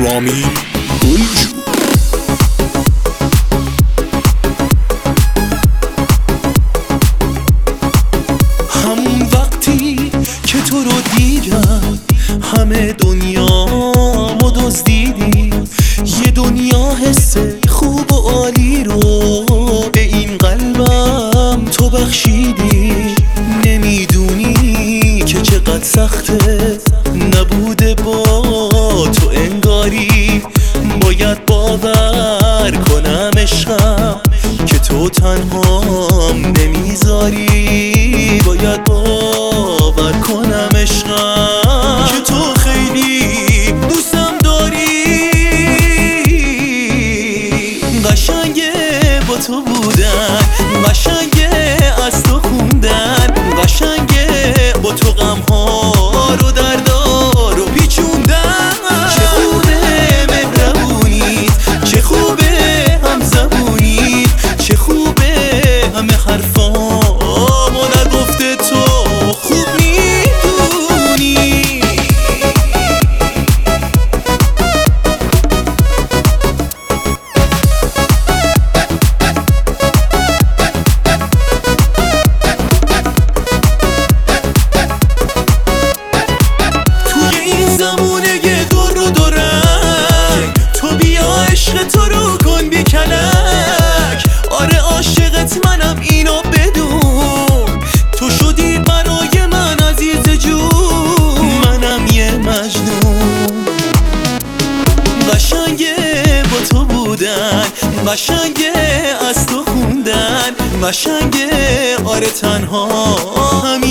رامین گلجو. همون وقتی که تو رو دیدم همه دنیامو دزدیدی، یه دنیا حس خوب و عالی رو به این قلبم تو بخشیدی. نمیدونی که چقدر سخته نبوده با تو، انگاری باید باور کنم عشقم که تو تنهام نمیذاری. باید باور کنم عشقم که تو خیلی دوستم داری. قشنگه با تو بودن، قشنگه از تو خوندن، قشنگه با تو غمها رو دردا رو پیچوندن. چه خوبه مهربونیت، چه خوبه هم زبونیت، چه خوبه همه حرفامو نگفته تو خوب میدونی. توی این زمونه دور و دورک تو بیا عشق تو رو کن بی کلک. آره عاشقت منم اینو بدون، تو شدی برای من عزیز جون، منم یه مجنون. قشنگه با تو بودن، قشنگه از تو خوندن، قشنگه آره تنها همین